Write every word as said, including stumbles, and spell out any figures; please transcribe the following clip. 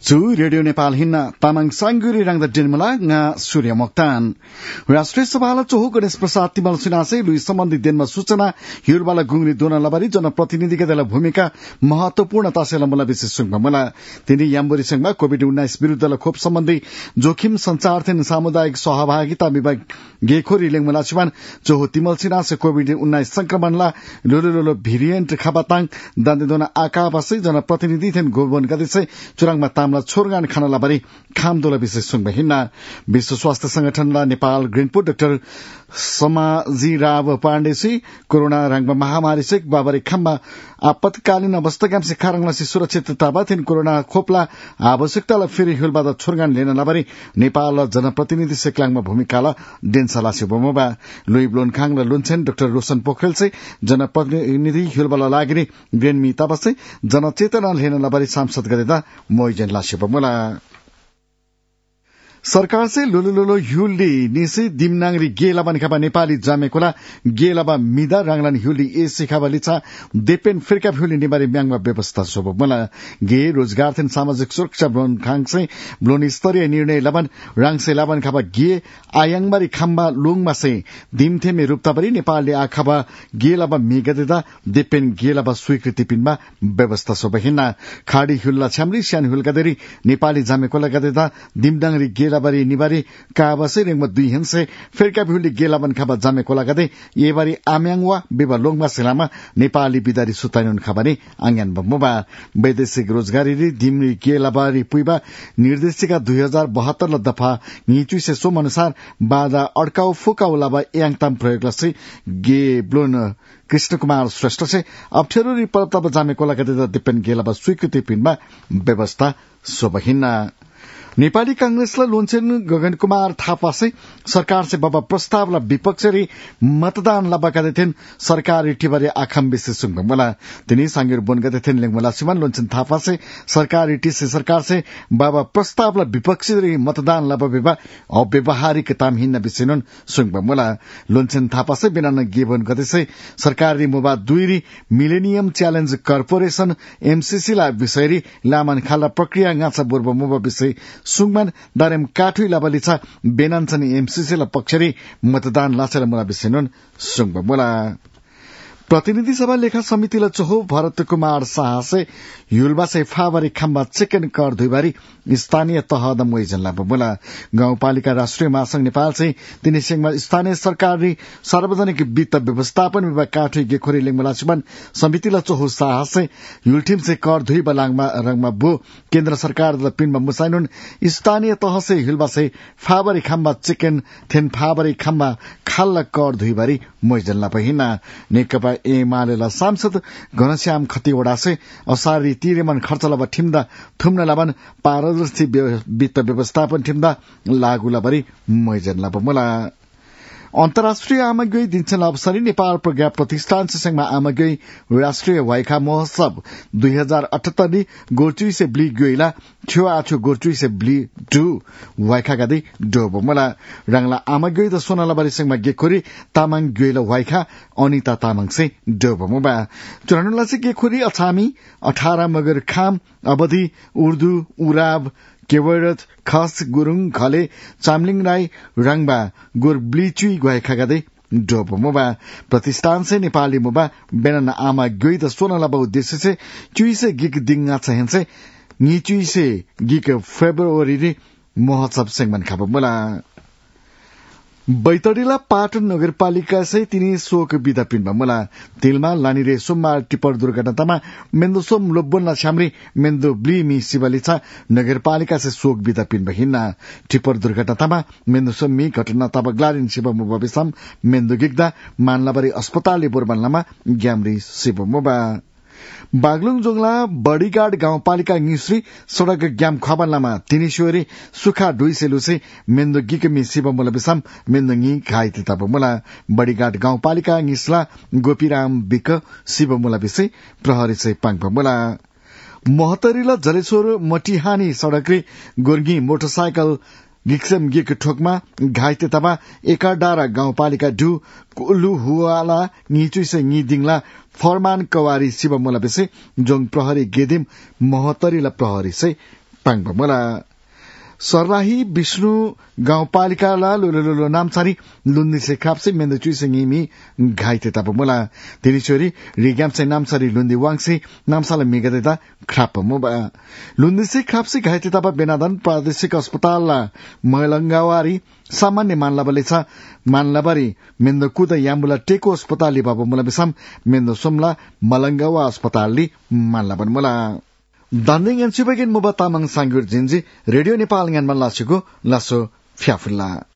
Chu Radio Nepal hinna tamang sangguri rang da dinmala nga Surya Mokhtan. राष्ट्रिय सभालाई चोहो गणेश प्रसाद तिमल सिन्हासे लुई सम्बन्धी दिनमा सूचना हिउरवाला गुंगरी दोना लबारी जनप्रतिनिधिका दल भूमिका महत्वपूर्ण तासेलमला विशेष सुङमा मला तिनी याम्बोरी संघमा कोभिड उन्नाइस विरूद्ध खोप सम्बन्धी जोखिम संचारथेन सामुदायिक सहभागिता विभाग गेखोरी लेङमला छिवान चोहो तिमल सिन्हासे कोभिड उन्नाइस संक्रमणला लोलो लोलो भेरिएन्ट खाबाताङ दान्देदोना आकाबासै जनप्रतिनिधि थेन गोबन गदिसे चुराङमा तामला छोरगान खाना लबारी खामदोला विशेष सुङमा हिन्ना विश्व स्वास्थ्य संगठनला नेपाल ग्रीनपुट डाक्टर समाजीराव पाण्डेसी कोरोना रंग महामारी से बाबरी खम्बा आपतकालीन अवस्था से खारंगलासी सुरक्षितता थिन कोरोना खोपला आवश्यकता फेरि हिलबाद छोरगान लेन नबरी नेपाल जनप्रतिनिधि सेक्लाङमा भूमिकाला डेन्सलासी बोमोबा लुई ब्लोनखाङ र लुन्छेन डाक्टर रोशन पोखरेल से जनप्रतिनिधि हिलबाला लागिने ग्रेनमी ताबसे जनचेतना लेन नबरी सांसद गरेदा मोइजन लासी बोमोला सरकार से लोलो लोलो हिउली निसी दिमनाङरी गेलाबा निखाबा नेपाली जामेकोला गेलाबा मिदा राङलान हिउली ए सिखाबा लिचा देपेन फिरका हिउली निबारी म्याङमा व्यवस्था सोबो मला गे रोजगार थेन सामाजिक सुरक्षा ब्लोन खाङसे ब्लोन स्तरीय निर्णय लबन राङसे लाबन खाबा गे आयाङबारी खाम्बा लुङमा से दिमथेमे रुप्ताबरी नेपालले आखाबा गेलाबा मिगदेदा देपेन गेलाबा स्वीकृति पिनमा व्यवस्था सोबो हिन्ना खाडी हिउल्ला छ्यामरी स्यान हिउलगादेरी नेपाली जामेकोला गदेदा दिमदाङरी गेलाबारी निबारी काबसे रेङमा दुई हिंसे फेरका भिउली गेलाबन खाबा जामे कोला गदे येबारी आम्याङवा बेबा लोङमा सेलामा नेपाली बिदारी सुताइनुन खाबानी आङ्यान बमोबा वैदेशिक रोजगारी रि दिमरी गेलाबारी पुइबा निर्देशिका दुई हजार बहत्तर ल दफा निचुइ से सोम अनुसार बाधा अड्काउ फुकाउ लाबा याङताम प्रयोगलसे गे ब्लोन कृष्ण कुमार श्रेष्ठ से अप्ठ्यारो रि परतब जामे कोला गदे दिपेन गेलाबा स्वीकृति पिनमा व्यवस्था सोबहिना नेपाली कांग्रेसलाई लोन्छेन गगन कुमार थापासे सरकार से बाबा प्रस्तावलाई विपक्षरी मतदान लबाका थिएन सरकारी टिबरे आखम विशेष सुङबला तिनी सांगेर बोन गते थिएन लेङमला सिमान लोन्छेन थापासे सरकारी टिसे सरकार से बाबा प्रस्तावलाई विपक्षरी मतदान लबाबेबा अव्यवहारिक तामहीन विषयन सुङबला लोन्छेन थापासे बिना गेबन गतेसे सरकारी मुबा दुईरी मिलेनियम च्यालेन्ज कर्पोरेसन एमसीसी ला विषयरी लामान खाला प्रक्रिया गाछा बुर्ब मुबा विषय सुङमान दारेम काठुई लाबलिछा बेनान्छनी एमसीसी ला पक्षरी मतदान लासेर मुला विषयन सुङब मुला प्रतिनिधि सभा लेखा समितिले चोहो भरत कुमार साहसे युलबासे फाबरी खम्बा चिकन कर दुईबारी स्थानीय तहद मोइजनला बमुला गाउँपालिका राष्ट्रिय महासंघ नेपाल से तिनी सिंहमा स्थानीय सरकारी सार्वजनिक वित्त व्यवस्थापन विभाग काठुई गेखोरी लेङमला सुमन समितिले चोहो साहसे युलठिम से कर दुई बलाङमा रङमा बो केन्द्र सरकार द पिनमा मुसाइनुन स्थानीय तह से हिलबासे फाबरी खम्बा चिकन थेन फाबरी खम्बा खाल्ला कर दुईबारी मोइजनला पहिना नेकपा एमालेला सांसद घनश्याम खतिवड़ा से असारी तिरेमन खर्च लबा ठिम्दा थुम्न लाबन पारदर्शी वित्त व्यवस्थापन ठिम्दा लागू लबरी मैजन लब मला अन्तर्राष्ट्रिय आमागोई दिन्छन् अवसरी नेपाल प्रज्ञा प्रतिष्ठान संघमा आमागोई राष्ट्रिय वाइखा महोत्सव दुई हजार अठहत्तर गोर्चुई से ब्ली गोइला छ्यो आछो गोर्चुई से ब्ली डु वाइखा गादी डोबो मला रंगला आमागोई द सोनालाबारी संघमा गेखोरी तामाङ गोइला वाइखा अनिता तामाङ से डोबो मुबा चुरानुला से गेखोरी अछामी अठारह मगर खाम अवधि उर्दू उराव केवरत खस गुरुङ खले चामलिङ राई रंगबा गोर ब्लिचुई गए खगदे डोब मुबा प्रतिष्ठान से नेपाली मुबा बेनन आमा गोई द सोनालाबा उद्देश्य से चुई से गिक दिंगा छहनसे नीचुई से गिक फेब्रुअरी रे महोत्सव संगमन खाब मुला बैतडीला पाटन नगरपालिका से तिनी शोक विदा पिनमा मुला तिलमा लानीरे सोमबार टिप्पर दुर्घटनामा मेन्दो सोम लोब्बोनला छाम्री मेन्दो ब्लिमी शिवलिछा नगरपालिका से शोक विदा पिनमा हिन्ना टिप्पर दुर्घटनामा मेन्दो सोममी घटना तब ग्लारिन शिव मुबाबिसम मेन्दो गिग्दा मानलाबारी अस्पतालले बोरबनलामा ग्यामरी शिव मुबा बागलुङ जोंगला बडीगार्ड गाउँपालिका निश्री सड़क ग्याम खबनलामा तिनी शिवरी सुखा डुई सेलुसे मेन्दो गिकमी शिव मुला बिसम मेन्दो गी घाइते तब मुला बडीगार्ड गाउँपालिका निस्ला गोपीराम बिक शिव मुला बिसे प्रहरी से पाङ मुला मोहतरीला जलेश्वर मटिहानी सड़कले गोर्गी मोटरसाइकल गिक्सम गिक ठोकमा घाइते तबा एकाडारा गाउँपालिका डु कुल्लु हुवाला निचुई से निदिङला फरमान कवारी शिव मुला बिसे जोङ प्रहरी गेदिम मोहतरीला प्रहरी से पाङ मला सर्लाही विष्णु गाउँपालिकाला लोलो नामचारी लुन्दिसे खाप्से मेन्दचुइसे ङिमी घाइते ताप मुला तिनी छोरी रिग्यामसे नामचारी लुन्दी वाङसे नामसाला मिगदेता ख्राप मुबा लुन्दिसे खाप्से घाइते ताप बेनादन प्रादेशिक अस्पताल मलंगावारी सामान्य मानलाबले छ मानलाबारी मेन्द कुदा याम्बुला टेको अस्पताल बाबु मुला बेसाम मेन्द सोमला मलंगावा अस्पताल मानलाबन मुला दान्दिङ एनसिबगेन मुबा तामाङ सांगुर जिन्जी रेडियो नेपाल ङानमा लासेको लासो फ्याफुल्ला